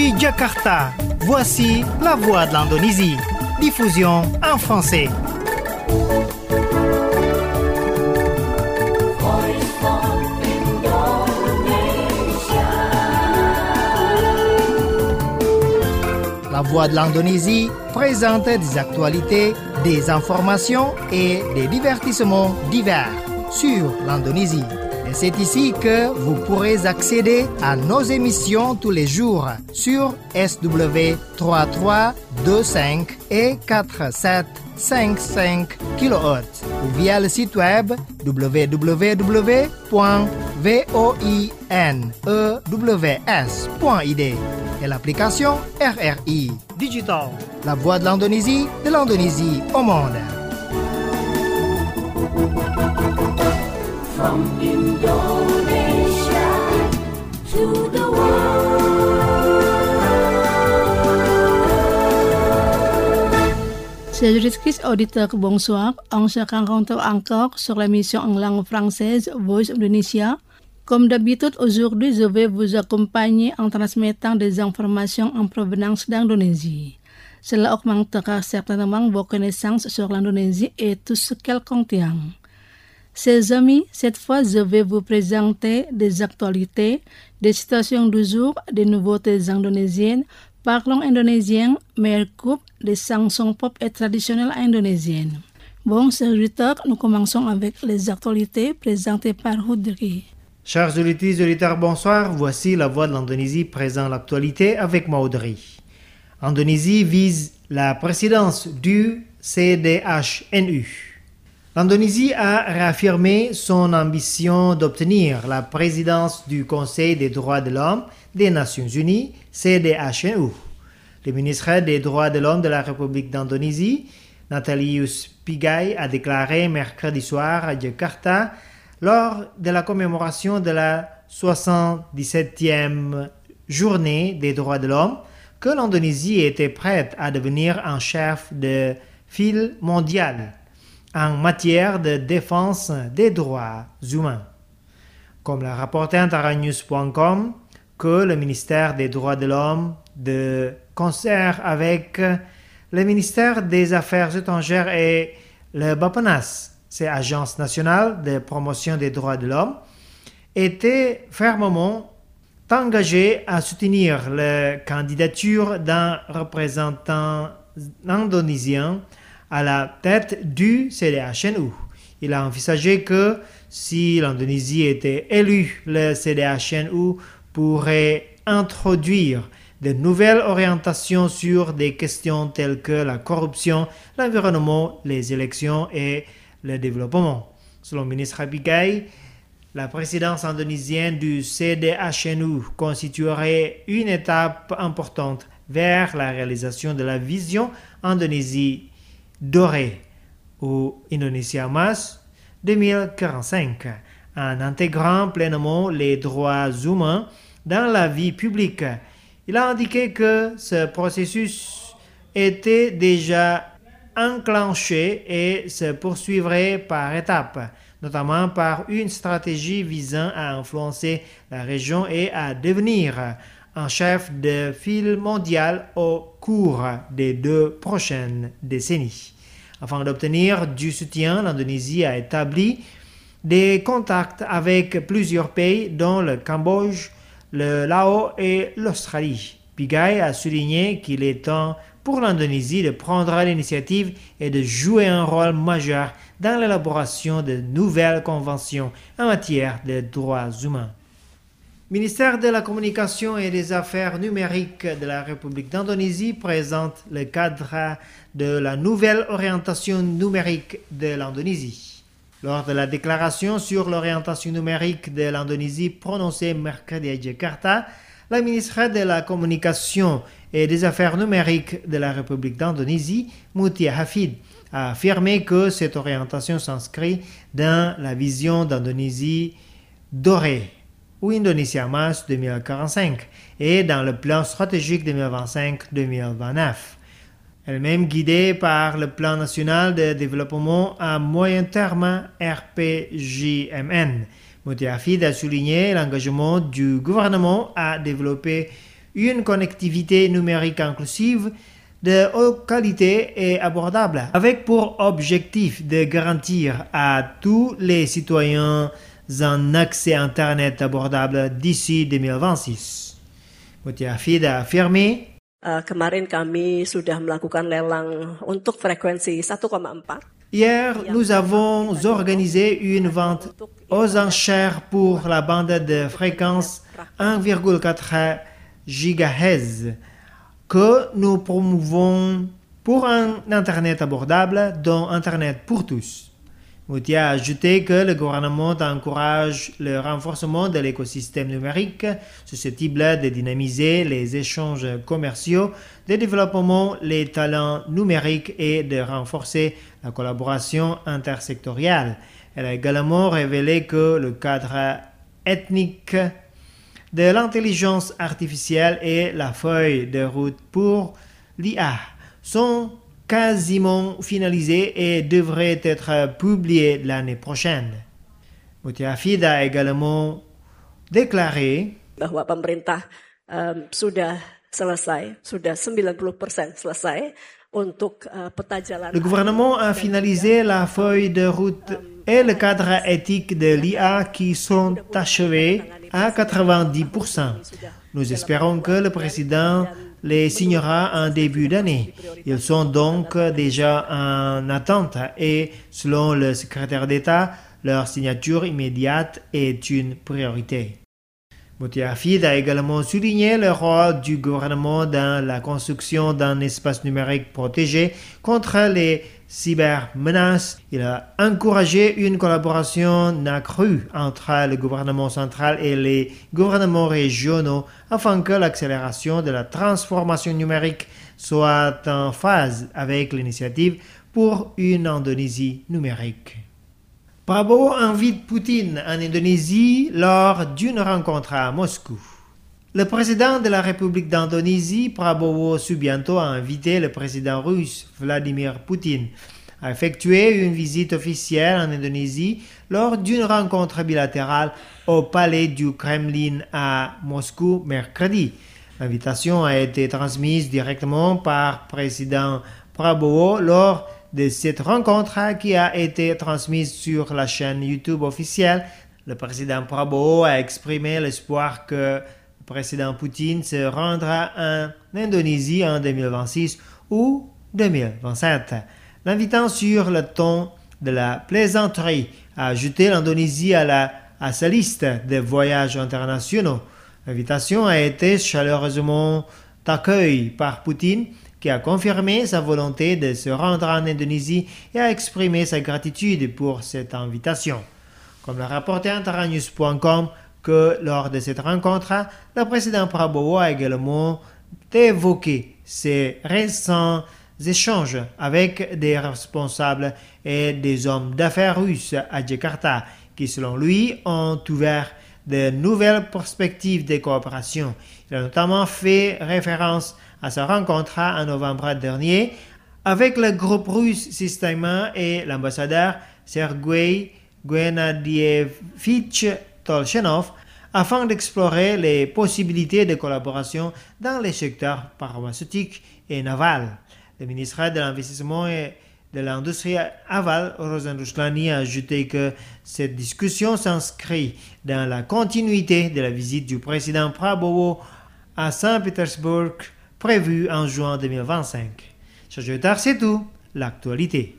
Depuis Jakarta, voici la voix de l'Indonésie. Diffusion en français. La voix de l'Indonésie présente des actualités, des informations et des divertissements divers sur l'Indonésie. Et c'est ici que vous pourrez accéder à nos émissions tous les jours sur SW 3325 et 4755 kHz ou via le site web www.voinews.id et l'application RRI Digital, la voix de l'Indonésie au monde. From Indonesia to the world. Chers auditeurs, bonsoir. On se rencontre encore sur l'émission en langue française Voice Indonesia. Comme d'habitude, aujourd'hui, je vais vous accompagner en transmettant des informations en provenance d'Indonésie. Cela augmentera certainement vos connaissances sur l'Indonésie et tout ce qu'elle contient. Chers amis, cette fois, je vais vous présenter des actualités, des situations du jour, des nouveautés indonésiennes, parlons indonésien, meilleure coupe, des chansons pop et traditionnelles indonésiennes. Bon, chers auditeurs, nous commençons avec les actualités présentées par Houdri. Chers auditeurs, bonsoir. Voici la voix de l'Indonésie présente l'actualité avec Maudry. Indonésie vise la présidence du CDHNU. L'Indonésie a réaffirmé son ambition d'obtenir la présidence du Conseil des droits de l'homme des Nations Unies, CDHNU. Le ministre des droits de l'homme de la République d'Indonésie, Natalius Pigai, a déclaré mercredi soir à Jakarta, lors de la commémoration de la 77e journée des droits de l'homme, que l'Indonésie était prête à devenir un chef de file mondial en matière de défense des droits humains. Comme l'a rapporté Antaranews.com, que le ministère des droits de l'homme, de concert avec le ministère des Affaires étrangères et le BAPENAS, c'est Agence nationale de promotion des droits de l'homme, était fermement engagé à soutenir la candidature d'un représentant indonésien à la tête du CDHNU. Il a envisagé que si l'Indonésie était élue, le CDHNU pourrait introduire de nouvelles orientations sur des questions telles que la corruption, l'environnement, les élections et le développement. Selon le ministre Pigai, la présidence indonésienne du CDHNU constituerait une étape importante vers la réalisation de la vision Indonésie dorée ou Indonesia Mas 2045, en intégrant pleinement les droits humains dans la vie publique. Il a indiqué que ce processus était déjà enclenché et se poursuivrait par étapes, notamment par une stratégie visant à influencer la région et à devenir un chef de file mondial au cours des 2 prochaines décennies. Afin d'obtenir du soutien, l'Indonésie a établi des contacts avec plusieurs pays dont le Cambodge, le Laos et l'Australie. Pigai a souligné qu'il est temps pour l'Indonésie de prendre l'initiative et de jouer un rôle majeur dans l'élaboration de nouvelles conventions en matière de droits humains. Ministère de la Communication et des Affaires numériques de la République d'Indonésie présente le cadre de la nouvelle orientation numérique de l'Indonésie. Lors de la déclaration sur l'orientation numérique de l'Indonésie prononcée mercredi à Jakarta, la ministre de la Communication et des Affaires numériques de la République d'Indonésie, Mutia Hafid, a affirmé que cette orientation s'inscrit dans la vision d'Indonésie dorée ou Indonesia Mas 2045 et dans le plan stratégique 2025-2029. Elle-même guidée par le plan national de développement à moyen terme RPJMN. Mutia Hafid a souligné l'engagement du gouvernement à développer une connectivité numérique inclusive de haute qualité et abordable, avec pour objectif de garantir à tous les citoyens un accès Internet abordable d'ici 2026. Mutia Hafid a affirmé: Kemarin kami sudah melakukan lelang untuk frekuensi 1,4. Hier, nous avons organisé une vente aux enchères pour la bande de fréquence 1,4 GHz que nous promouvons pour un Internet abordable, dont Internet pour tous. Moutia a ajouté que le gouvernement encourage le renforcement de l'écosystème numérique susceptible de dynamiser les échanges commerciaux, de développement les talents numériques et de renforcer la collaboration intersectorielle. Elle a également révélé que le cadre ethnique de l'intelligence artificielle et la feuille de route pour l'IA sont quasiment finalisés et devraient être publiés l'année prochaine. Mutia Hafid a également déclaré bahwa pemerintah sudah 90% selesai untuk peta jalan. Le gouvernement a finalisé la feuille de route et le cadre éthique de l'IA qui sont achevés à 90%. Nous espérons que le président les signera en début d'année. Ils sont donc déjà en attente et, selon le secrétaire d'État, leur signature immédiate est une priorité. Mutia Hafid a également souligné le rôle du gouvernement dans la construction d'un espace numérique protégé contre les cybermenaces. Il a encouragé une collaboration accrue entre le gouvernement central et les gouvernements régionaux afin que l'accélération de la transformation numérique soit en phase avec l'initiative pour une Indonésie numérique. Prabowo invite Poutine en Indonésie lors d'une rencontre à Moscou. Le président de la République d'Indonésie, Prabowo Subianto, a invité le président russe, Vladimir Poutine, à effectuer une visite officielle en Indonésie lors d'une rencontre bilatérale au palais du Kremlin à Moscou mercredi. L'invitation a été transmise directement par président Prabowo lors de cette rencontre qui a été transmise sur la chaîne YouTube officielle. Le président Prabowo a exprimé l'espoir que le président Poutine se rendra en Indonésie en 2026 ou 2027. L'invitant sur le ton de la plaisanterie a ajouté l'Indonésie à sa liste de voyages internationaux. L'invitation a été chaleureusement accueillie par Poutine, qui a confirmé sa volonté de se rendre en Indonésie et a exprimé sa gratitude pour cette invitation. Comme l'a rapporté Antaranews.com, que lors de cette rencontre, le président Prabowo a également évoqué ses récents échanges avec des responsables et des hommes d'affaires russes à Jakarta, qui selon lui ont ouvert de nouvelles perspectives de coopération. Il a notamment fait référence à sa rencontre en novembre dernier avec le groupe russe Systema et l'ambassadeur Sergei Gennadievich Tolchenov afin d'explorer les possibilités de collaboration dans les secteurs pharmaceutique et naval. Le ministre de l'Investissement et de l'Industrie aval, Rosen Rushlani, a ajouté que cette discussion s'inscrit dans la continuité de la visite du président Prabowo à Saint-Pétersbourg prévue en juin 2025. Chers auditeurs, c'est tout, l'actualité.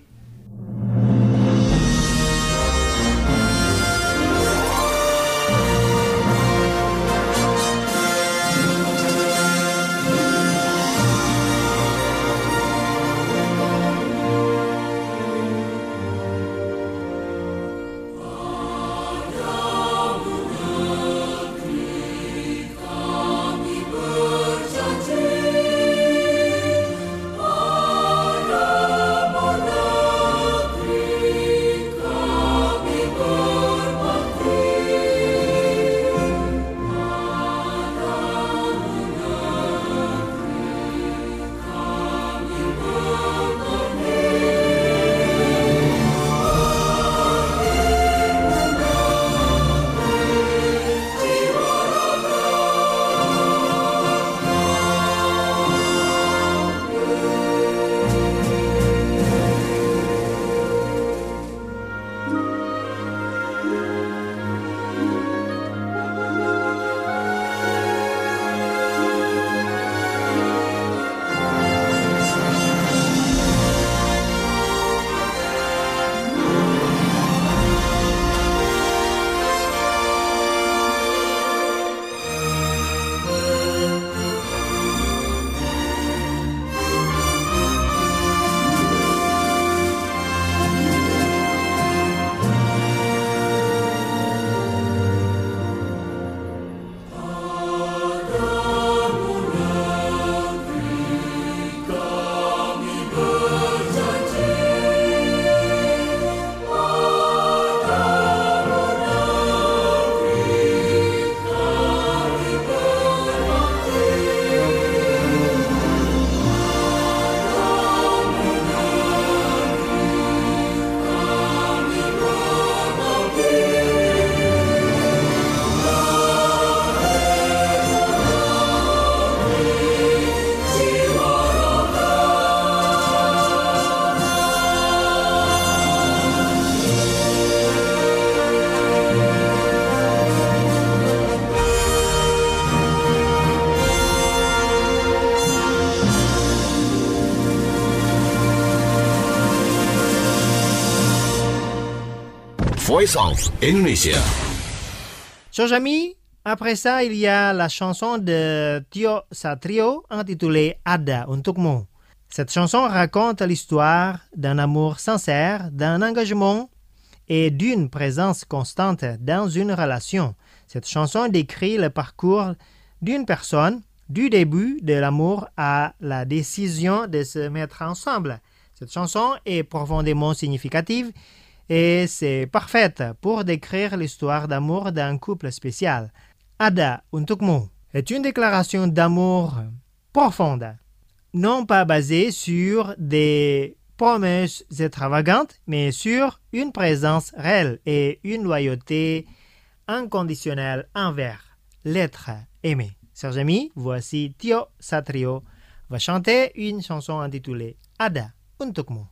Voice of Indonesia. Chers amis, après ça, il y a la chanson de Tio Satrio intitulée Ada untukmu. Cette chanson raconte l'histoire d'un amour sincère, d'un engagement et d'une présence constante dans une relation. Cette chanson décrit le parcours d'une personne du début de l'amour à la décision de se mettre ensemble. Cette chanson est profondément significative et c'est parfaite pour décrire l'histoire d'amour d'un couple spécial. Ada untukmu est une déclaration d'amour profonde, non pas basée sur des promesses extravagantes, mais sur une présence réelle et une loyauté inconditionnelle envers l'être aimé. Chers amis, voici Tio Satrio va chanter une chanson intitulée Ada untukmu.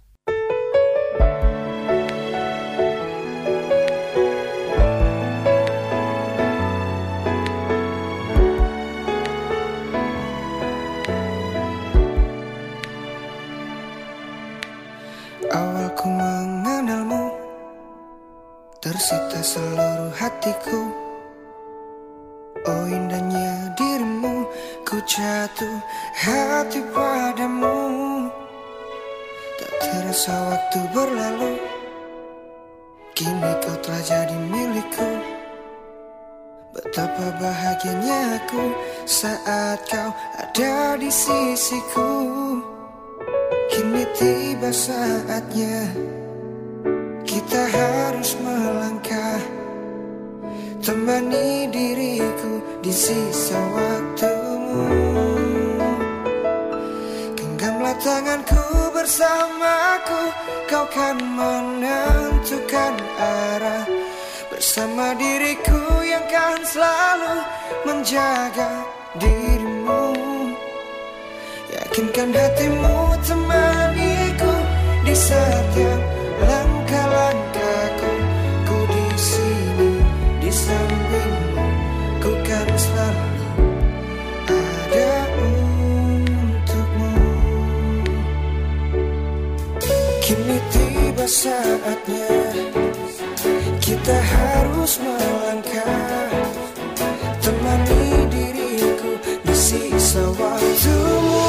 Awal ku mengenalmu, tersita seluruh hatiku. Oh indahnya dirimu, ku jatuh hati padamu. Tak terasa waktu berlalu, kini kau telah jadi milikku. Betapa bahagianya aku saat kau ada di sisiku. Kini tiba saatnya kita harus melangkah, temani diriku di sisa waktumu. Genggamlah tanganku bersamaku, kau kan menentukan arah. Bersama diriku yang kan selalu menjaga dirimu. Yakinkan hatimu, temaniku di setiap langkah-langkahku. Ku di sini di sampingmu, ku kan selalu ada untukmu. Kini tiba saatnya kita harus melangkah, temani diriku di sisa waktumu.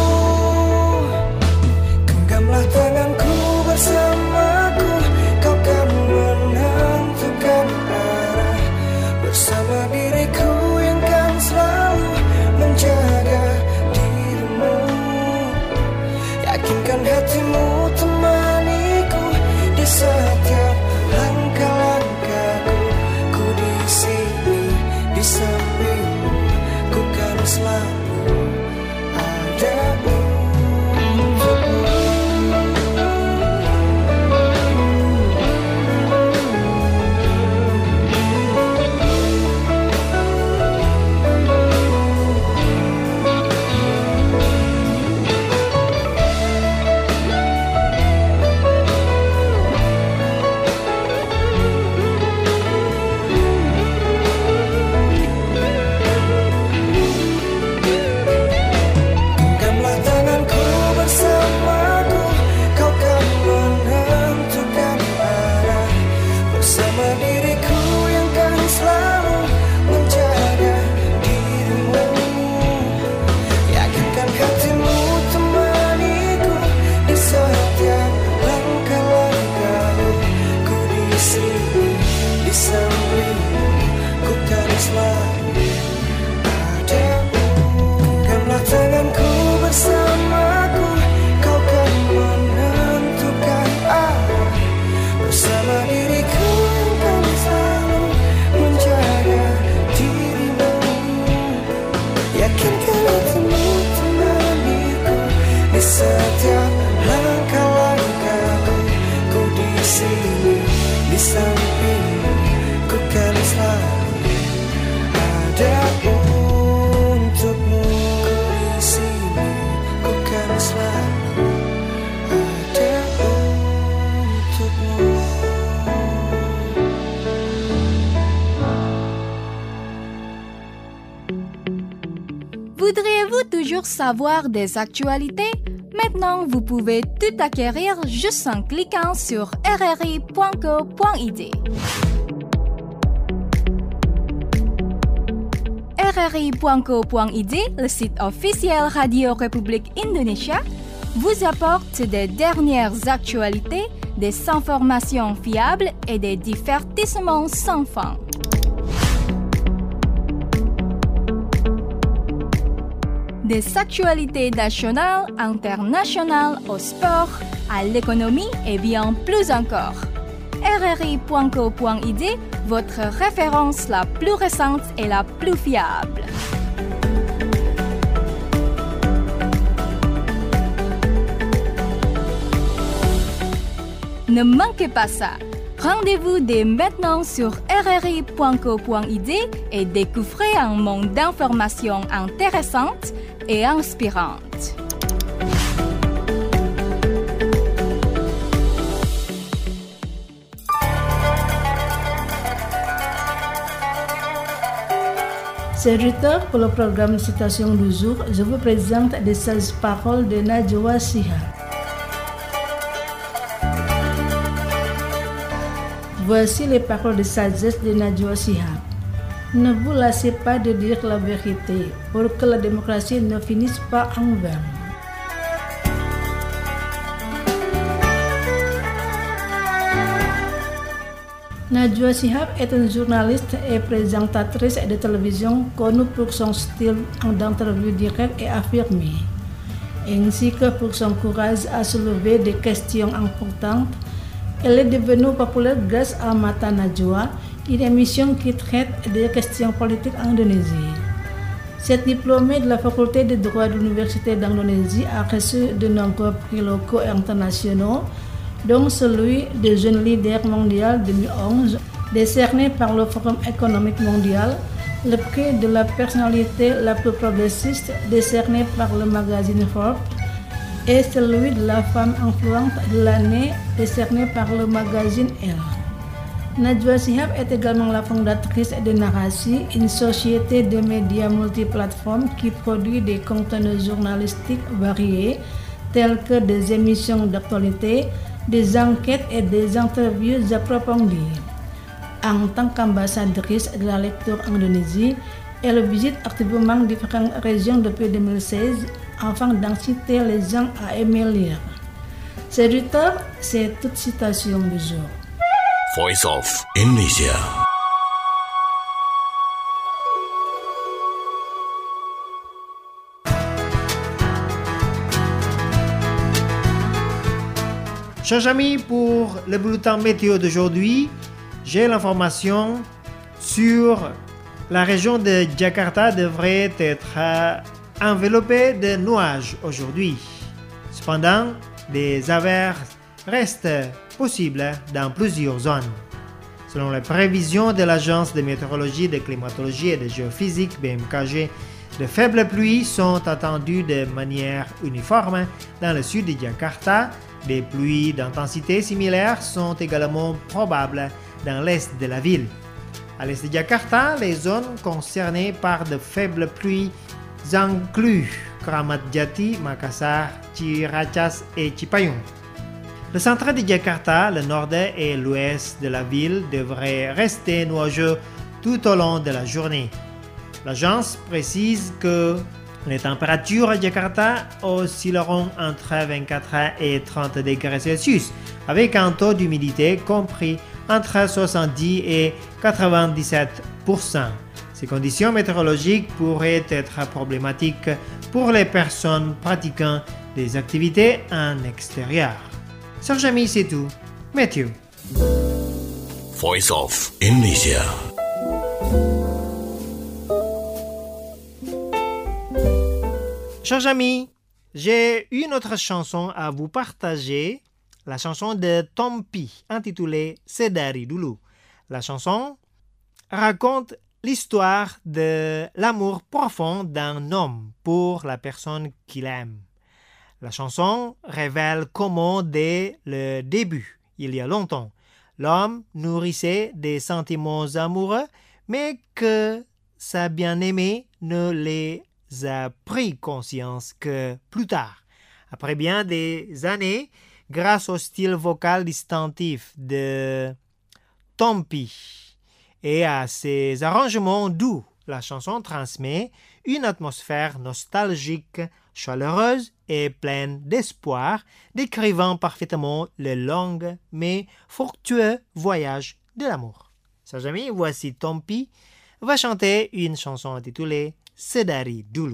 Genggamlah tanganku bersamaku, kau kan menentukan arah. Bersama diriku yang kan selalu menjaga dirimu. Yakinkan hatimu, temaniku di setiap langkah-langkahku. Ku di sini di sampingmu, ku kan selalu ada untukmu. Setiap langkah-langkahku, ku di sini di sampingmu, ku kan selalu ada untukmu. Ku di sini, ku kan selalu ada untukmu. Voudriez-vous toujours savoir des actualités? Maintenant, vous pouvez tout acquérir juste en cliquant sur rri.co.id. rri.co.id, le site officiel Radio République Indonésia, vous apporte des dernières actualités, des informations fiables et des divertissements sans fin. Des actualités nationales, internationales, au sport, à l'économie et bien plus encore. rri.co.id, votre référence la plus récente et la plus fiable. Ne manquez pas ça. Rendez-vous dès maintenant sur rri.co.id et découvrez un monde d'informations intéressantes et inspirantes. C'est Rita pour le programme Citation du jour. Je vous présente les 16 paroles de Najwa Shihab. Voici les paroles de sagesse de Najwa Shihab. Ne vous lassez pas de dire la vérité pour que la démocratie ne finisse pas en vain. Najwa Shihab est une journaliste et présentatrice de télévision connue pour son style d'interview direct et affirmé, ainsi que pour son courage à soulever des questions importantes. Elle est devenue populaire grâce à Mata Najwa, une émission qui traite des questions politiques en Indonésie. Cette diplômée de la faculté de droit de l'Université d'Indonésie a reçu de nombreux prix locaux et internationaux, dont celui de Jeune Leader Mondial 2011, décerné par le Forum économique mondial, le prix de la personnalité la plus progressiste, décerné par le magazine Forbes, et celui de la femme influente de l'année, décerné par le magazine Elle. Najwa Shihab est également la fondatrice de Narasi, une société de médias multiplateformes qui produit des contenus journalistiques variés, tels que des émissions d'actualité, des enquêtes et des interviews approfondies. En tant qu'ambassadrice de la lecture en Indonésie, elle visite activement différentes régions depuis 2016 afin d'inciter les gens à aimer lire. C'est Rita, c'est toute citation du jour. Voice of Indonesia. Chers amis, pour le bulletin météo d'aujourd'hui, j'ai l'information sur la région de Jakarta devrait être enveloppée de nuages aujourd'hui. Cependant, des averses restent possibles dans plusieurs zones. Selon les prévisions de l'Agence de météorologie, de climatologie et de géophysique BMKG, de faibles pluies sont attendues de manière uniforme dans le sud de Jakarta. Des pluies d'intensité similaire sont également probables dans l'est de la ville. À l'est de Jakarta, les zones concernées par de faibles pluies incluent Kramat Jati, Makassar, Ciracas et Cipayung. Le centre de Jakarta, le nord et l'ouest de la ville devraient rester nuageux tout au long de la journée. L'agence précise que les températures à Jakarta oscilleront entre 24 et 30 degrés Celsius, avec un taux d'humidité compris entre 70 et 97%. Ces conditions météorologiques pourraient être problématiques pour les personnes pratiquant des activités en extérieur. Chers amis, c'est tout. Météo. Voice of Indonesia. Chers amis, j'ai une autre chanson à vous partager, la chanson de Tompi, intitulée Sedari Dulu. La chanson raconte l'histoire de l'amour profond d'un homme pour la personne qu'il aime. La chanson révèle comment, dès le début, il y a longtemps, l'homme nourrissait des sentiments amoureux, mais que sa bien-aimée ne les a pris conscience que plus tard, Après bien des années, grâce au style vocal distinctif de Tompi et à ses arrangements doux, la chanson transmet une atmosphère nostalgique, chaleureuse et pleine d'espoir, décrivant parfaitement le long mais fructueux voyage de l'amour. Chers amis, voici Tompi va chanter une chanson intitulée Sedari Dulu.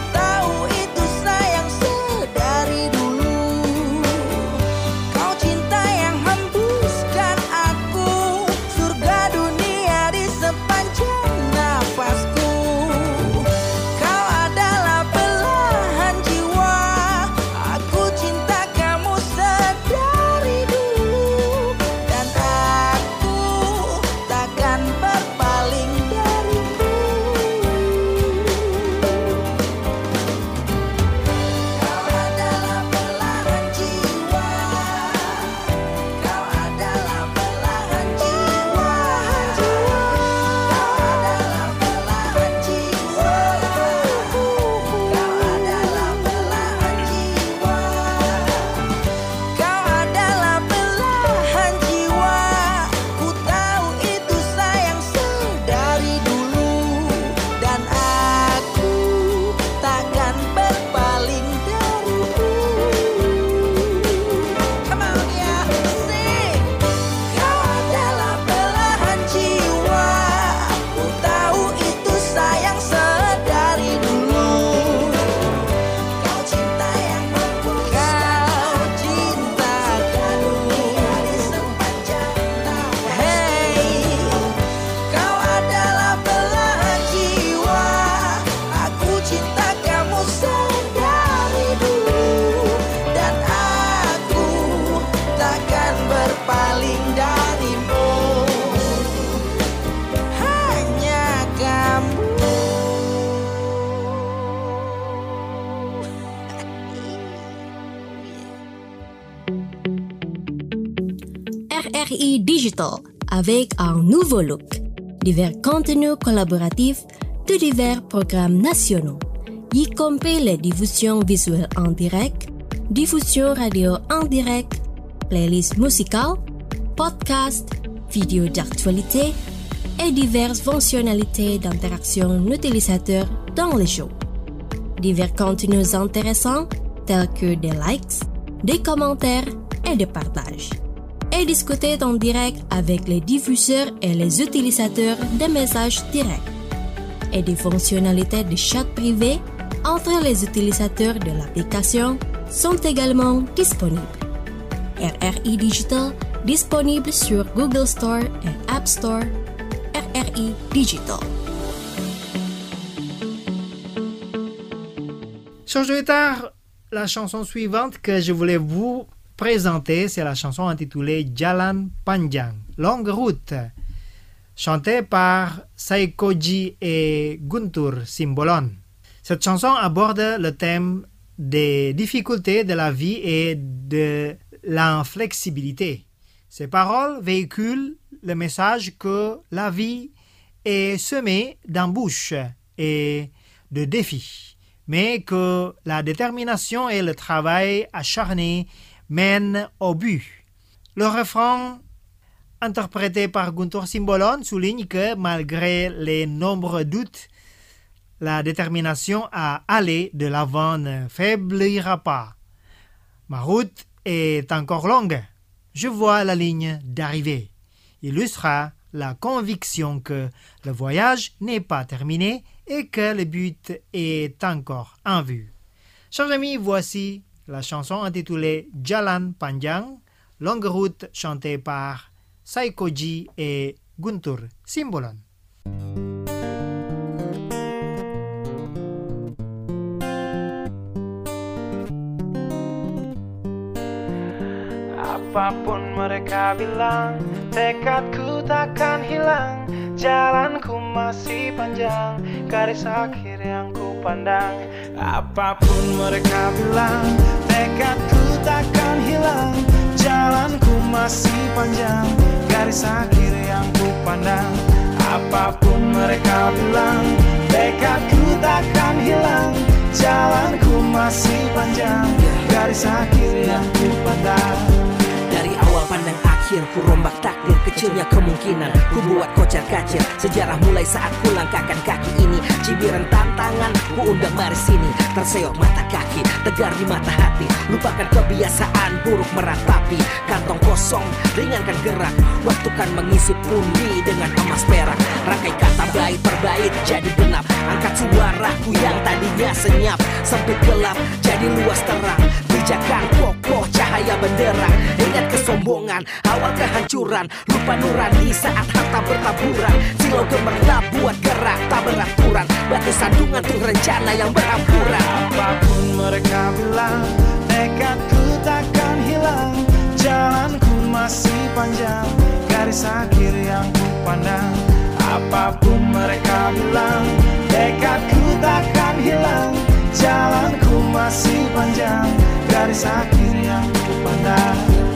Cinta RRI Digital avec un nouveau look. Divers contenus collaboratifs de divers programmes nationaux, y compris les diffusions visuelles en direct, diffusion radio en direct, playlists musicales, podcasts, vidéos d'actualité et diverses fonctionnalités d'interaction utilisateur dans les shows. Divers contenus intéressants tels que des likes, des commentaires et des partages. Et discuter en direct avec les diffuseurs et les utilisateurs des messages directs. Et des fonctionnalités de chat privé entre les utilisateurs de l'application sont également disponibles. RRI Digital disponible sur Google Store et App Store. RRI Digital. Sur Twitter, la chanson suivante que je voulais vous présenter, c'est la chanson intitulée Jalan Panjang, Longue Route, chantée par Saikoji et Guntur Simbolon. Cette chanson aborde le thème des difficultés de la vie et de l'inflexibilité. Ces paroles véhiculent le message que la vie est semée d'embûches et de défis, mais que la détermination et le travail acharné mènent au but. Le refrain, interprété par Guntur Simbolon, souligne que malgré les nombreux doutes, la détermination à aller de l'avant ne faiblira pas. Ma route est encore longue. Je vois la ligne d'arrivée. Illustra la conviction que le voyage n'est pas terminé et que le but est encore en vue. Chers amis, voici la chanson intitulée Jalan Panjang, Longue Route, chantée par Saikoji et Guntur Simbolon. Apapun mereka bilang, tekadku takkan hilang. Jalanku masih panjang, garis akhir yang ku pandang. Apapun mereka bilang, tekadku takkan hilang. Jalanku masih panjang, garis akhir yang ku pandang. Apapun mereka bilang, tekadku takkan hilang. Jalanku masih panjang, garis akhir yang ku pandang. Dari awal pandang akhir, ku rombak takdir. Kecilnya kemungkinan, ku buat kocar kacir. Sejarah mulai saat ku langkahkan kaki ini. Cibiran tantangan, ku undang mari sini. Terseok mata kaki, tegar di mata hati. Lupakan kebiasaan buruk meratapi. Kantong kosong, ringankan gerak. Waktu kan mengisi pundi dengan emas perak. Rangkai kata bait per bait jadi genap. Angkat suaraku yang tadinya senyap. Sempit gelap, jadi luas terang. Pijakan kokoh, cahaya benderang. Ingat kesombongan, awal kehancuran. Lupa nurani saat harta bertaburan. Silau gemerlap buat gerak tak beraturan. Batu sandungan tuh rencana yang berampuran. Apapun mereka bilang, tekadku takkan hilang. Jalanku masih panjang, garis akhir yang ku pandang. Apapun mereka bilang, tekadku takkan hilang. Jalanku masih panjang, garis akhir yang ku pandang.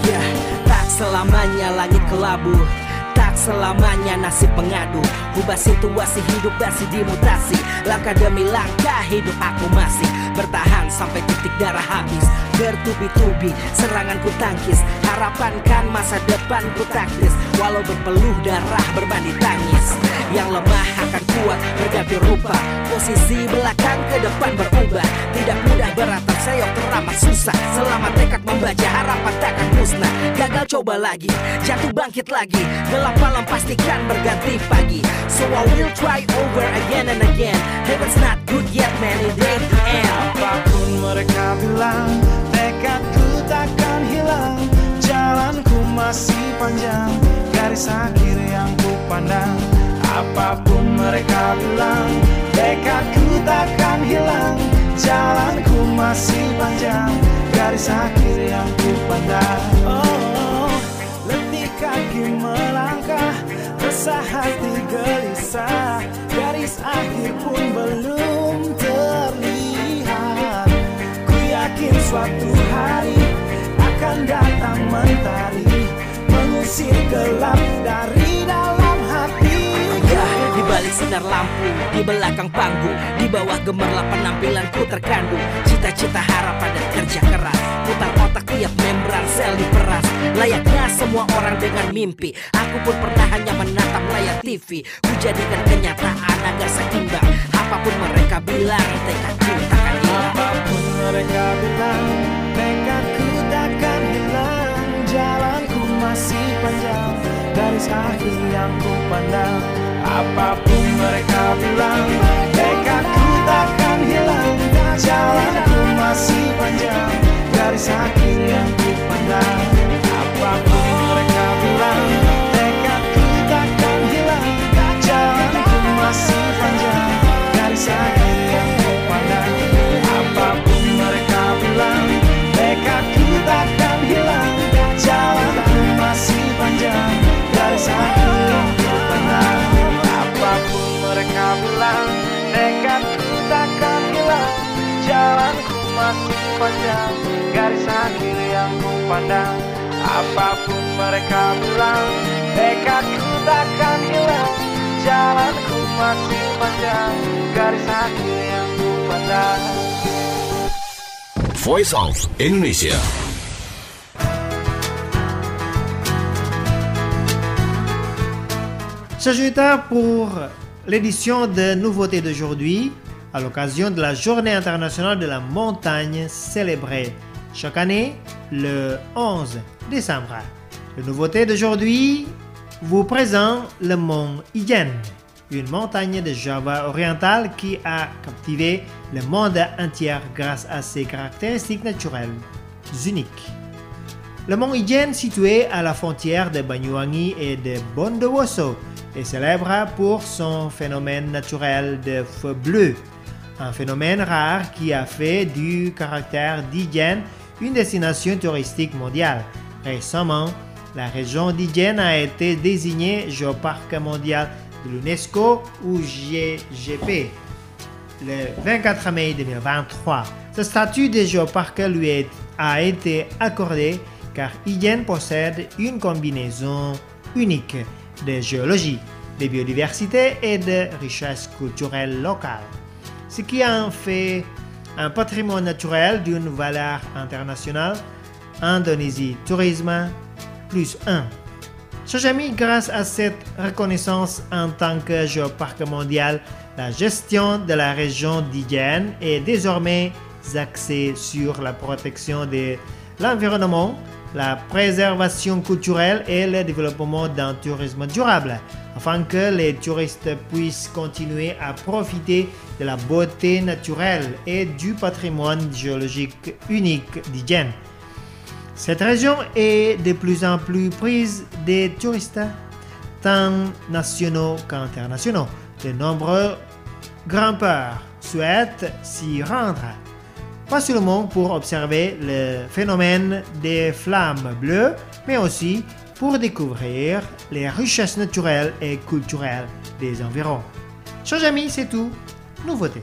Tak selamanya langit kelabu, tak selamanya nasib mengadu. Ubah situasi hidup masih dimutasi. Langkah demi langkah hidup aku masih bertahan sampai titik darah habis. Bertubi-tubi serangan ku tangkis. Harapan kan masa depan ku taktis. Walau berpeluh darah berbanding tangis. Yang lemah akan kuat berganti rupa. Posisi belakang ke depan berubah. Tidak mudah beratap seyok teramat susah. Selama tekad membaca harapan takkan musnah. Gagal coba lagi, jatuh bangkit lagi. Gelap malam pastikan berganti pagi. So I will try over again and again. Heaven's not good yet man, it ain't the end. Apapun mereka bilang, tekadku takkan hilang. Jalanku masih panjang, garis akhir yang ku pandang. Apapun mereka bilang, tekadku takkan hilang. Jalanku masih panjang, garis akhir yang ku pandang. Oh, letih kaki melangkah, resah hati gelisah. Garis akhir pun belum terlihat. Ku yakin suatu hari akan datang mentari, mengusir sinar lampu di belakang panggung, di bawah gemerlap penampilanku terkandung. Cita-cita, harapan dan kerja keras, putar otak tiap membran sel diperas. Layaknya semua orang dengan mimpi, aku pun pernah hanya menatap layar TV. Ku jadikan kenyataan agar seimbang. Apapun mereka bilang, tekadku takkan hilang. Apapun mereka bilang, tekadku takkan hilang. Jalanku masih panjang, garis akhir yang ku pandang. Apapun mereka bilang, tekadku takkan hilang. Jalanku masih panjang, garis akhir yang ku pandang. Apapun mereka bilang, tekadku takkan hilang. Jalanku masih panjang, garis akhir yang ku pandang. Apapun mereka bilang, tekadku takkan hilang. Jalanku masih panjang, garis akhir yang ku pandang. Apapun mereka bilang, tekadku takkan hilang. Jalanku masih panjang, garis akhir yang ku pandang. Apapun mereka bilang, tekadku takkan hilang. Jalanku masih panjang, garis akhir yang ku pandang. Voice of Indonesia. Chers auditeurs, pour l'édition de Nouveautés d'aujourd'hui, à l'occasion de la Journée internationale de la montagne célébrée chaque année le 11 décembre. La nouveauté d'aujourd'hui vous présente le mont Ijen, une montagne de Java orientale qui a captivé le monde entier grâce à ses caractéristiques naturelles uniques. Le mont Ijen, situé à la frontière de Banyuwangi et de Bondowoso, est célèbre pour son phénomène naturel de feu bleu, un phénomène rare qui a fait du caractère d'Ijen une destination touristique mondiale. Récemment, la région d'Ijen a été désignée géoparc mondial de l'UNESCO ou GGP le 24 mai 2023. Ce statut de géoparc lui a été accordé car Ijen possède une combinaison unique de géologie, de biodiversité et de richesse culturelle locale, ce qui en fait un patrimoine naturel d'une valeur internationale. Indonésie Tourisme +1. Chers amis, grâce à cette reconnaissance en tant que géoparc mondial, la gestion de la région d'Ijen est désormais axée sur la protection de l'environnement, la préservation culturelle et le développement d'un tourisme durable, afin que les touristes puissent continuer à profiter de la beauté naturelle et du patrimoine géologique unique d'Ijen. Cette région est de plus en plus prise des touristes, tant nationaux qu'internationaux. De nombreux grimpeurs souhaitent s'y rendre, pas seulement pour observer le phénomène des flammes bleues, mais aussi pour découvrir les richesses naturelles et culturelles des environs. Chers amis, c'est tout. Nouveauté.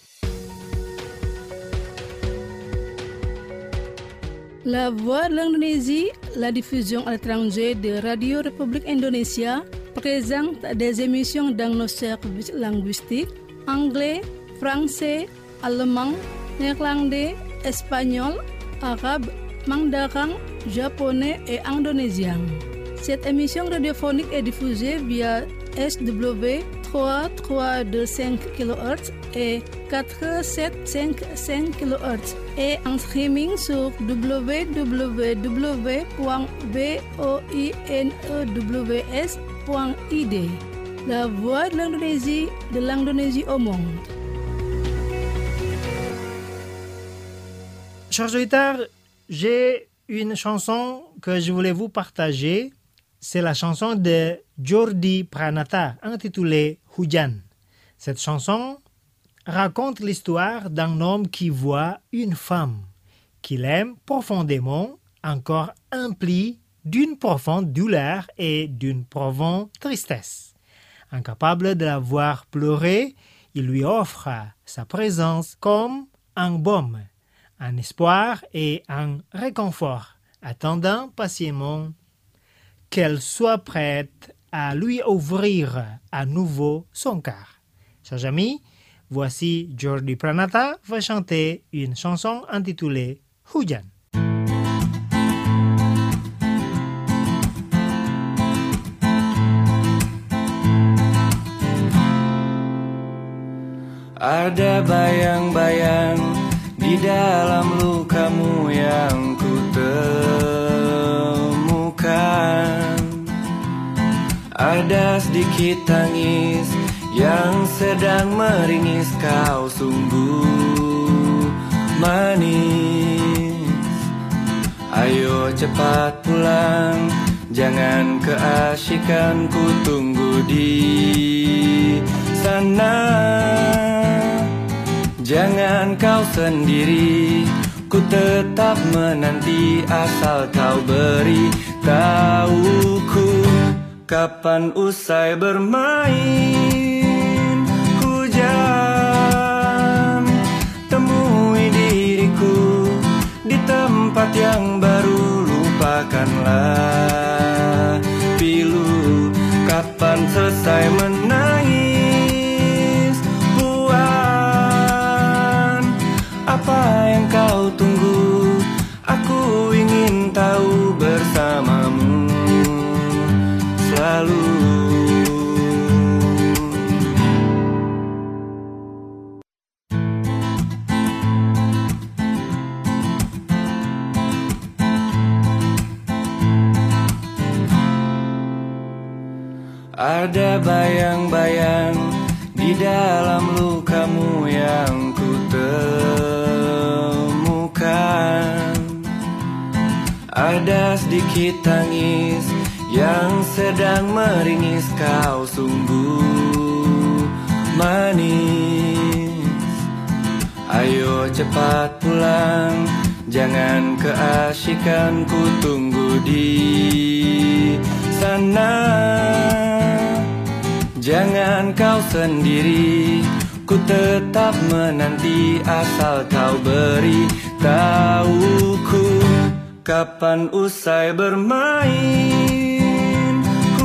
La Voix de l'Indonésie, la diffusion à l'étranger de Radio République Indonésia, présente des émissions dans nos services linguistiques anglais, français, allemand, néerlandais, espagnol, arabe, mandarin, japonais et indonésien. Cette émission radiophonique est diffusée via SW 3325 kHz et 4755 kHz et en streaming sur www.voinews.id. La Voix de l'Indonésie au monde. Chers auditeurs, j'ai une chanson que je voulais vous partager. C'est la chanson de Jordi Pranata, intitulée Hujan. Cette chanson raconte l'histoire d'un homme qui voit une femme qu'il aime profondément, encore emplie d'une profonde douleur et d'une profonde tristesse. Incapable de la voir pleurer, il lui offre sa présence comme un baume, un espoir et un réconfort, attendant patiemment qu'elle soit prête à lui ouvrir à nouveau son cœur. Chers amis, voici Jordi Pranata va chanter une chanson intitulée Hujan. Ada bayang-bayang di dalam lukamu yang ku temukan. Ada sedikit tangis yang sedang meringis, kau sungguh manis. Ayo cepat pulang, jangan keasikan, ku tunggu di sana. Jangan kau sendiri, ku tetap menanti asal kau beri tahuku kapan usai bermain. Hujan, temui diriku di tempat yang baru, lupakanlah pilu. Kapan selesai menangis, Puan, apa yang kau tunggu? Aku ingin tahu bersamamu selalu. Ada bayang-bayang di dalam lukamu yang ku temukan. Ada sedikit tangis yang sedang meringis, kau sungguh manis. Ayo cepat pulang, jangan keasikan, ku tunggu di sana. Jangan kau sendiri, ku tetap menanti asal kau beri tahuku kapan usai bermain.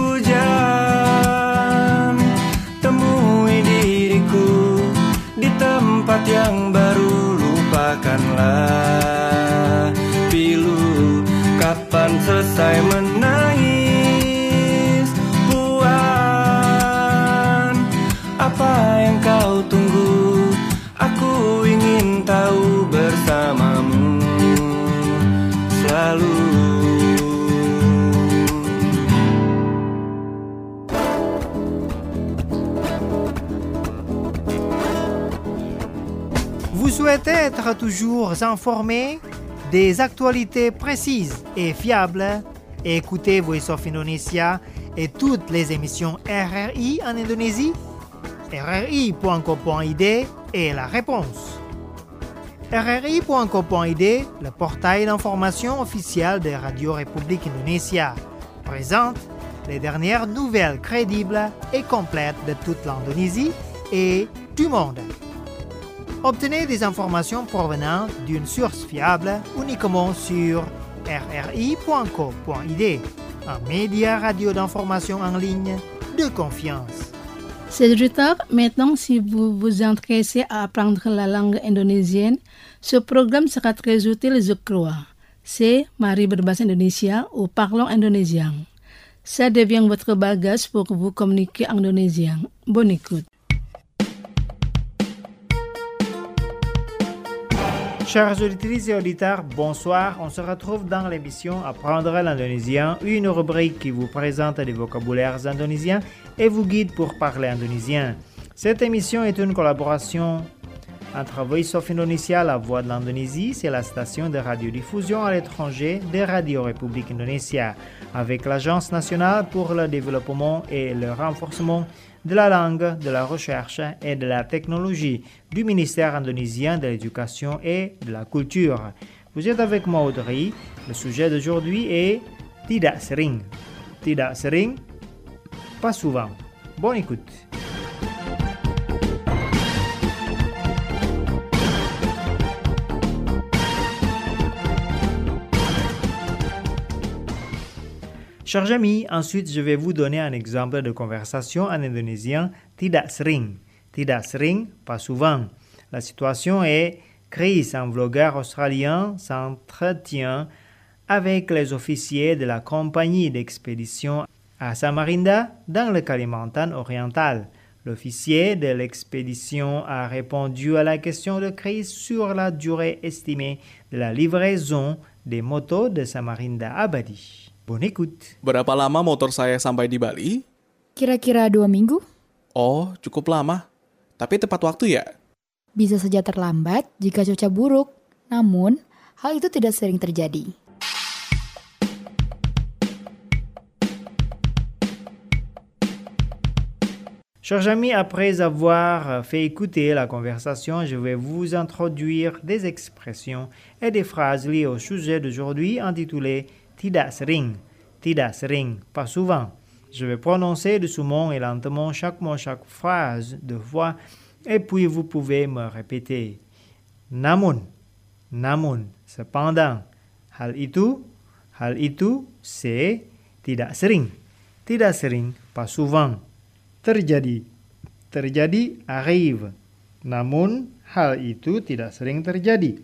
Hujan, temui diriku di tempat yang baru, lupakanlah pilu. Kapan selesai menangis, Puan, apa yang kau tunggu? Aku ingin tahu bersamamu selalu. Vous souhaitez être toujours informé des actualités précises et fiables? Écoutez Voice of Indonesia et toutes les émissions RRI en Indonésie. RRI.co.id est la réponse. RRI.co.id, le portail d'information officiel de Radio République Indonésia, présente les dernières nouvelles crédibles et complètes de toute l'Indonésie et du monde. Obtenez des informations provenant d'une source fiable uniquement sur rri.co.id, un média radio d'information en ligne de confiance. Chers auditeurs, maintenant, si vous vous intéressez à apprendre la langue indonésienne, ce programme sera très utile, je crois. C'est Mari berbahasa Indonesia ou Parlons indonésien. Ça devient votre bagage pour vous communiquer en indonésien. Bonne écoute. Chers auditrices et auditeurs, bonsoir. On se retrouve dans l'émission Apprendre l'indonésien, une rubrique qui vous présente des vocabulaires indonésiens et vous guide pour parler indonésien. Cette émission est une collaboration entre Voice of Indonesia, la voix de l'Indonésie, c'est la station de radiodiffusion à l'étranger de Radio République Indonesia, avec l'Agence nationale pour le développement et le renforcement de la langue, de la recherche et de la technologie du ministère indonésien de l'Éducation et de la Culture. Vous êtes avec moi Audrey. Le sujet d'aujourd'hui est Tidak sering. Tidak sering, pas souvent. Bonne écoute. Chers amis, ensuite je vais vous donner un exemple de conversation en indonésien tidak sering. tidak sering, pas souvent. La situation est Chris, un vlogueur australien, s'entretient avec les officiers de la compagnie d'expédition à Samarinda, dans le Kalimantan oriental. L'officier de l'expédition a répondu à la question de Chris sur la durée estimée de la livraison des motos de Samarinda à Bali. Bonne écoute. Berapa lama motor saya sampai di Bali? Kira-kira 2 minggu. Oh, cukup lama. Tapi tepat waktu ya? Bisa saja terlambat jika cuaca buruk. Namun, hal itu tidak sering terjadi. Chers amis, après avoir fait écouter la conversation, je vais vous introduire des expressions et des phrases liées au sujet d'aujourd'hui intitulé Tidak sering. Tidak sering, pas souvent. Je vais prononcer doucement et lentement chaque mot, chaque phrase de voix, et puis vous pouvez me répéter. Namun, cependant. Hal itu, c'est tidak sering. Tidak sering, pas souvent. Terjadi, arrive. Namun, hal itu tidak sering terjadi.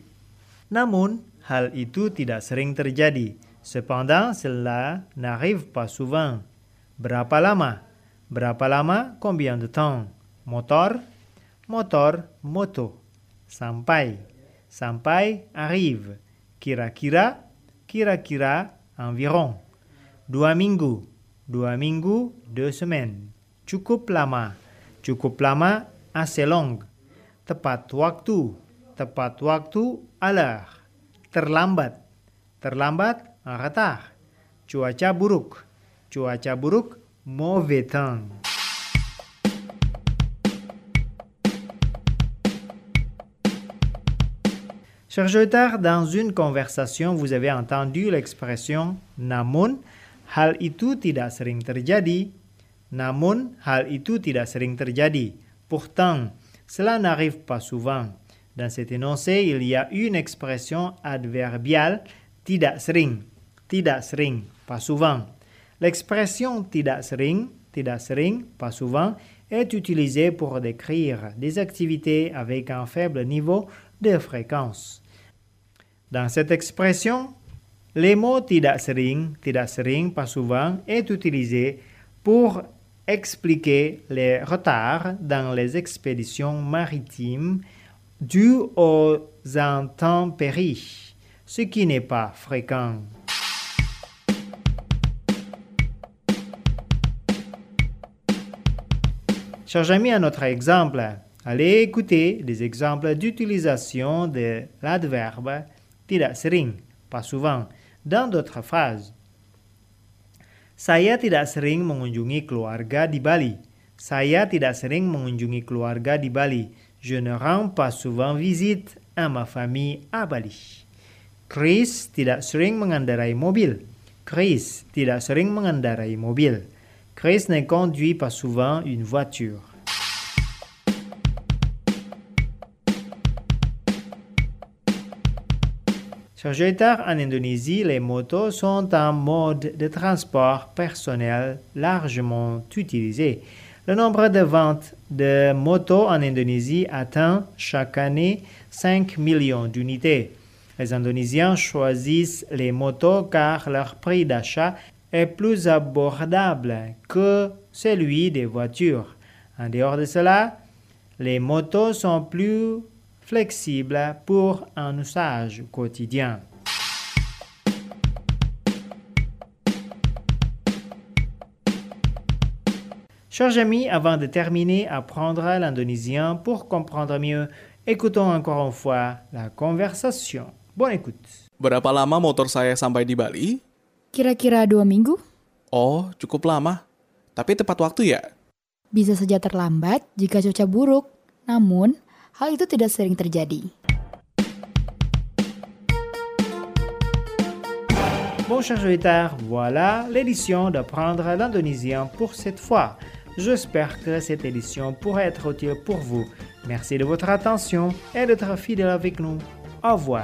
Cependant, cela n'arrive pas souvent. Berapa lama, combien de temps. Motor, moto. Sampai, arrive. Kira-kira, environ. 2 minggu, 2 semaines. Cukup lama, assez long. Tepat waktu, à l'heure. Terlambat, en retard. Cuaca buruk, mauvais temps. Chers auditeurs, dans une conversation, vous avez entendu l'expression namun hal itu tidak sering terjadi. Pourtant, cela n'arrive pas souvent. Dans cet énoncé, il y a une expression adverbiale tidak sering, pas souvent. L'expression tidak sering, pas souvent, est utilisée pour décrire des activités avec un faible niveau de fréquence. Dans cette expression, les mots tidak sering, pas souvent est utilisé pour expliquer les retards dans les expéditions maritimes dus aux intempéries, ce qui n'est pas fréquent. Chers amis, un autre exemple. Allez écouter des exemples d'utilisation de l'adverbe tidak sering, pas souvent, dans d'autres phrases. Saya tidak sering mengunjungi keluarga di Bali. Je ne rends pas souvent visite à ma famille à Bali. Chris tidak sering mengendarai mobil. Chris ne conduit pas souvent une voiture. Chers auditeurs, en Indonésie, les motos sont un mode de transport personnel largement utilisé. Le nombre de ventes de motos en Indonésie atteint chaque année 5 millions d'unités. Les Indonésiens choisissent les motos car leur prix d'achat est plus abordable que celui des voitures. En dehors de cela, les motos sont plus flexibles pour un usage quotidien. Chers amis, avant de terminer, apprendre l'indonésien pour comprendre mieux, écoutons encore une fois la conversation. Bonne écoute. Berapa lama motor saya sampai di Bali? Kira-kira 2 minggu. Oh, cukup lama. Tapi tepat waktu ya? Bisa saja terlambat jika cuaca buruk. Namun, hal itu tidak sering terjadi. Bon, chers auditeurs, voilà l'édition d'apprendre l'indonésien pour cette fois. J'espère que cette édition pourra être utile pour vous. Merci de votre attention et d'être fidèle avec nous. Au revoir.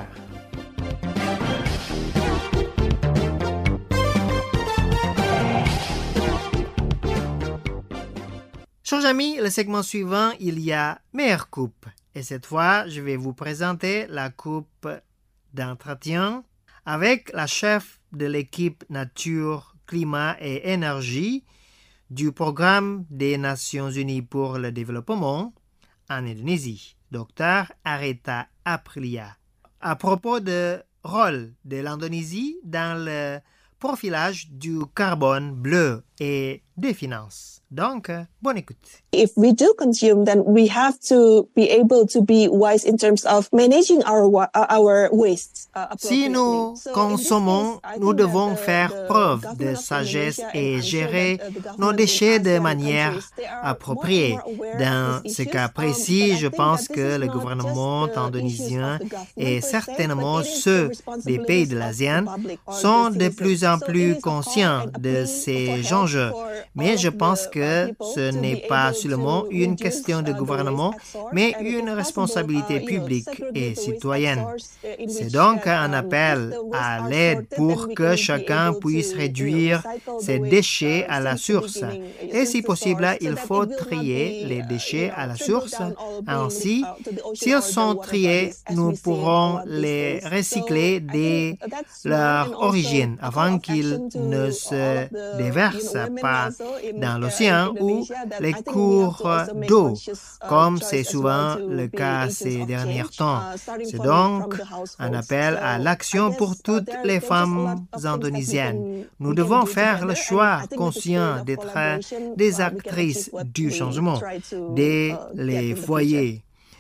Chers amis, le segment suivant, il y a meilleure coupe. Et cette fois, je vais vous présenter la coupe d'entretien avec la chef de l'équipe Nature, Climat et Énergie du Programme des Nations Unies pour le Développement en Indonésie, Dr. Aretha Aprilia, à propos du rôle de l'Indonésie dans le profilage du carbone bleu et des finances. Donc, bonne écoute. If we do consume, then we have to be able to be wise in terms of managing our wastes. Si nous consommons, nous devons faire preuve de sagesse et gérer nos déchets de manière appropriée. Dans ce cas précis, je pense que le gouvernement indonésien et certainement ceux des pays de l'ASEAN sont de plus en plus conscients de ces enjeux. Mais je pense que ce n'est pas seulement une question de gouvernement, mais une responsabilité publique et citoyenne. C'est donc un appel à l'aide pour que chacun puisse réduire ses déchets à la source. Et si possible, il faut trier les déchets à la source. Ainsi, s'ils sont triés, nous pourrons les recycler dès leur origine afin qu'ils ne se déversent pas dans l'océan ou les cours d'eau, comme c'est souvent le cas ces derniers temps. C'est donc un appel à l'action pour toutes les femmes indonésiennes. Nous devons faire le choix conscient d'être des actrices du changement, dès les foyers.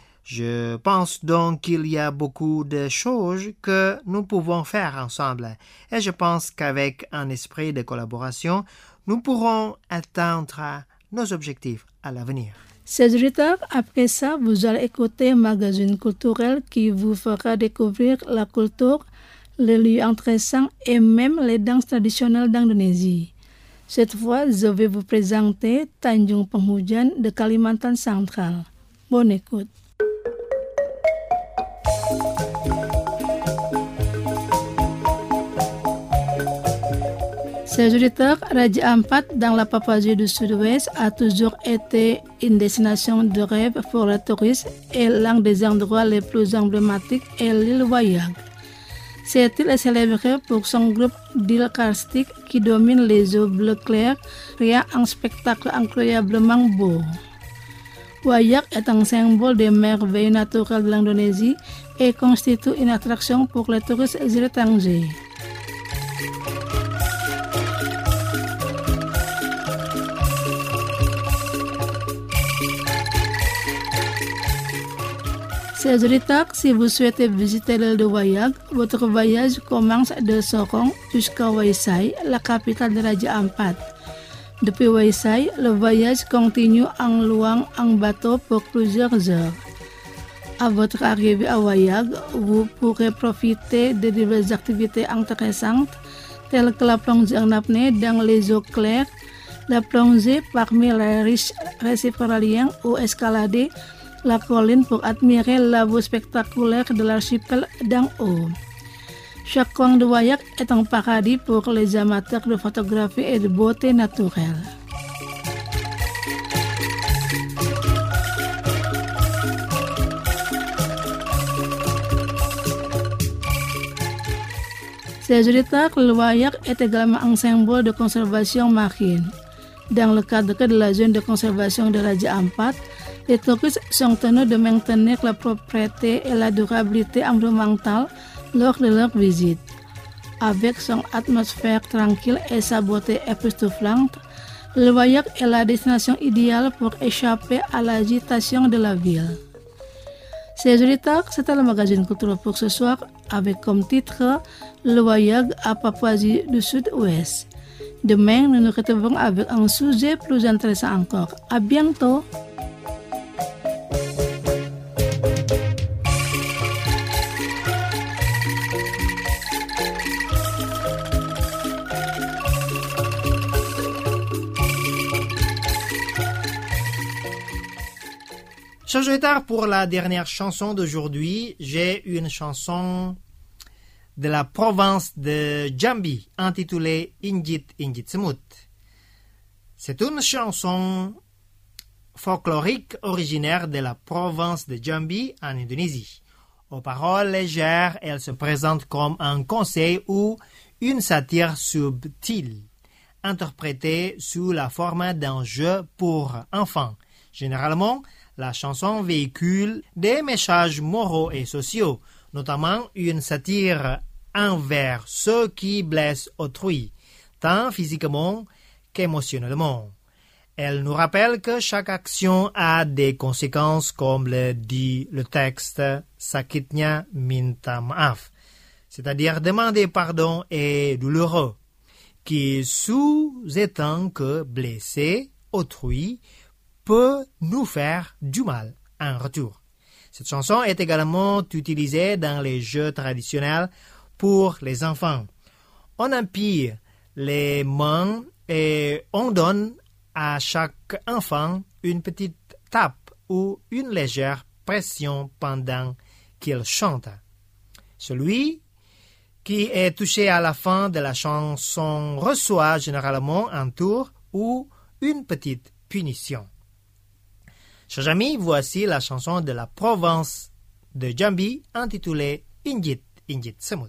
Je pense donc qu'il y a beaucoup de choses que nous pouvons faire ensemble et je pense qu'avec un esprit de collaboration, nous pourrons atteindre nos objectifs à l'avenir. Chers auditeurs, après ça, vous allez écouter un magazine culturel qui vous fera découvrir la culture, les lieux intéressants et même les danses traditionnelles d'Indonésie. Cette fois, je vais vous présenter Tanjung Penghujan de Kalimantan Central. Bonne écoute. Chers auditeurs, Raja Ampat dans la Papouasie du Sud-Ouest a toujours été une destination de rêve pour les touristes et l'un des endroits les plus emblématiques est l'île Wayag. Cette île est célébrée pour son groupe d'îles karstiques qui domine les eaux bleu clair, créant un spectacle incroyablement beau. Wayag est un symbole des merveilles naturelles de l'Indonésie et constitue une attraction pour les touristes étrangers. Chers auditeurs, si vous souhaitez visiter l'île de Wayag, votre voyage commence de Sorong jusqu'à Waisai, la capitale de Raja Ampat. Depuis Waisai, le voyage continue en louant un bateau pour plusieurs heures. À votre arrivée à Wayag, vous pourrez profiter de diverses activités intéressantes, telles que la plongée en apnée dans les eaux claires, la plongée parmi les riches récifs coralliens ou escalader la colline pour admirer la vue spectaculaire de l'archipel d'en haut. Chaque coin de Wayag est un paradis pour les amateurs de photographie et de beauté naturelle. Chers auditeurs, le Wayag est également un symbole de conservation marine. Dans le cadre de la zone de conservation de Raja Ampat, les touristes sont tenus de maintenir la propreté et la durabilité environnementale lors de leur visite. Avec son atmosphère tranquille et sa beauté époustouflante, le Wayag est la destination idéale pour échapper à l'agitation de la ville. Chers auditeurs, c'était le magazine culturel pour ce soir avec comme titre Le Wayag à Papouasie du Sud-Ouest. Demain, nous nous retrouverons avec un sujet plus intéressant encore. À bientôt! Chers auditeurs, pour la dernière chanson d'aujourd'hui, j'ai une chanson de la province de Jambi intitulée Injit Injit Semut. C'est une chanson folklorique originaire de la province de Jambi en Indonésie. Aux paroles légères, elle se présente comme un conseil ou une satire subtile, interprétée sous la forme d'un jeu pour enfants. Généralement, la chanson véhicule des messages moraux et sociaux, notamment une satire envers ceux qui blessent autrui, tant physiquement qu'émotionnellement. Elle nous rappelle que chaque action a des conséquences, comme le dit le texte « Sakitnya minta maaf », c'est-à-dire demander pardon est douloureux, qui sous-entend que blesser autrui peut nous faire du mal en retour. Cette chanson est également utilisée dans les jeux traditionnels pour les enfants. On empile les mains et on donne à chaque enfant une petite tape ou une légère pression pendant qu'il chante. Celui qui est touché à la fin de la chanson reçoit généralement un tour ou une petite punition. Chers amis, voici la chanson de la province de Jambi intitulée Injit Injit Semut.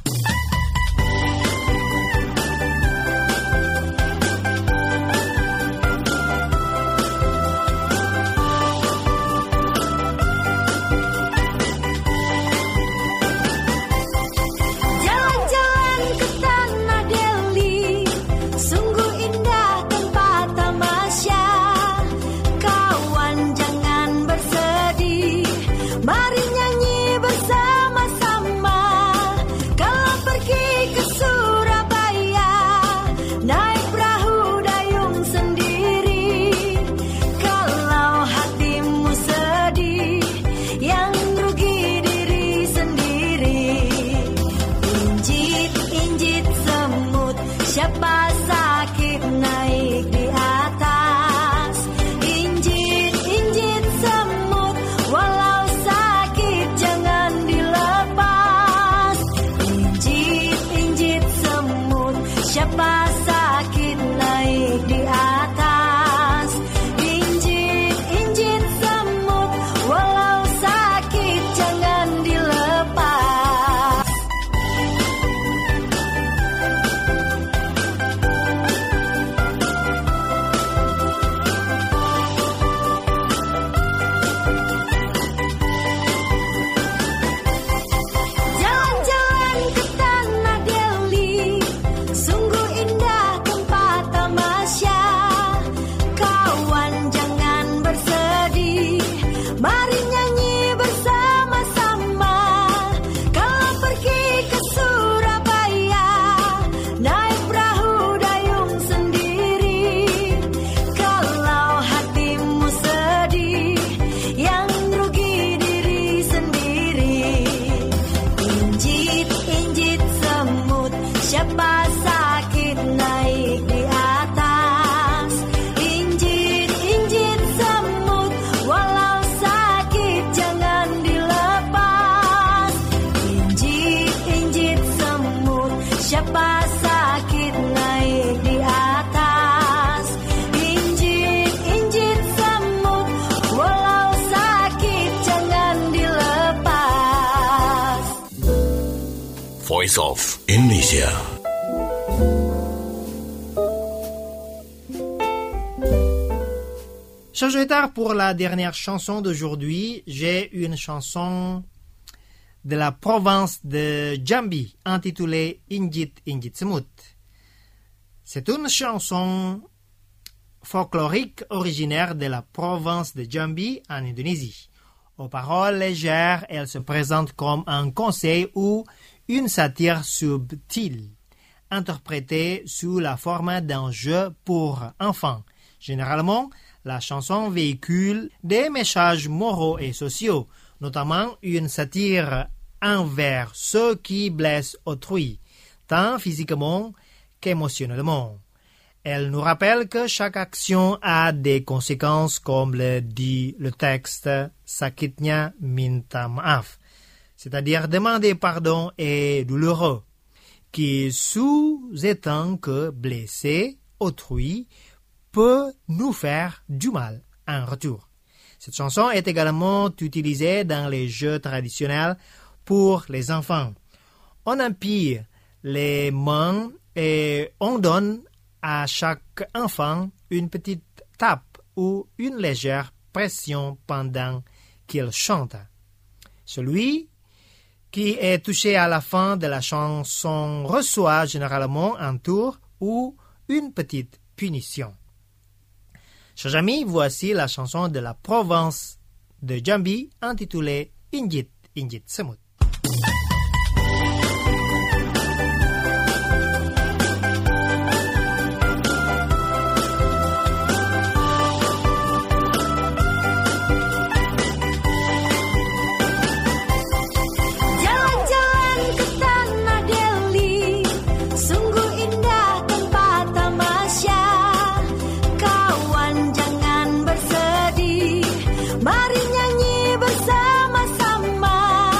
Mari nyanyi bersama-sama. Voice of Indonesia. Chers auditeurs, pour la dernière chanson d'aujourd'hui, j'ai une chanson de la province de Jambi intitulée Injit Injit Semut. C'est une chanson folklorique originaire de la province de Jambi en Indonésie. Aux paroles légères, elle se présente comme un conseil ou une satire subtile, interprétée sous la forme d'un jeu pour enfants. Généralement, la chanson véhicule des messages moraux et sociaux, notamment une satire envers ceux qui blessent autrui, tant physiquement qu'émotionnellement. Elle nous rappelle que chaque action a des conséquences, comme le dit le texte « Sakitnya minta maaf », c'est-à-dire demander pardon est douloureux, qui sous-entend que blesser autrui peut nous faire du mal en retour. Cette chanson est également utilisée dans les jeux traditionnels pour les enfants. On empile les mains et on donne à chaque enfant une petite tape ou une légère pression pendant qu'il chante. Celui qui est touché à la fin de la chanson reçoit généralement un tour ou une petite punition. Chers amis, voici la chanson de la province de Jambi intitulée Injit Injit Semut. Mari nyanyi bersama-sama.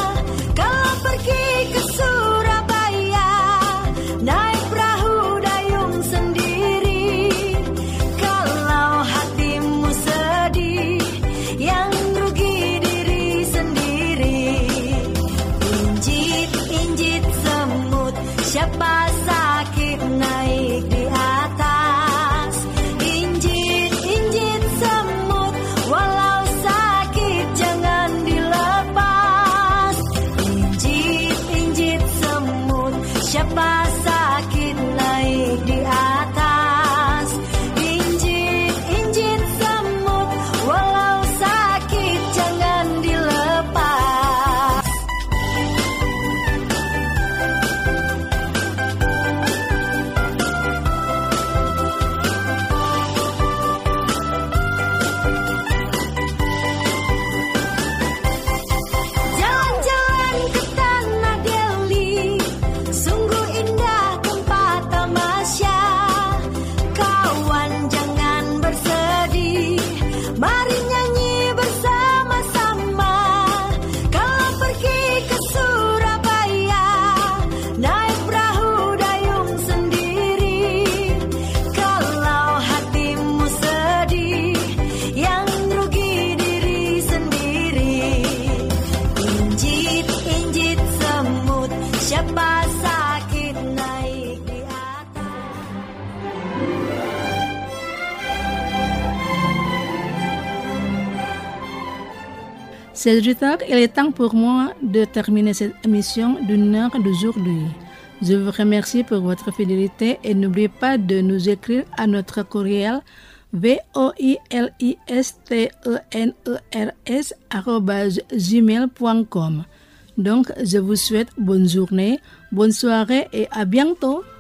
C'est du tard, il est temps pour moi de terminer cette émission d'une heure d'aujourd'hui. Je vous remercie pour votre fidélité et n'oubliez pas de nous écrire à notre courriel voilisteners@gmail.com. Donc, je vous souhaite bonne journée, bonne soirée et à bientôt.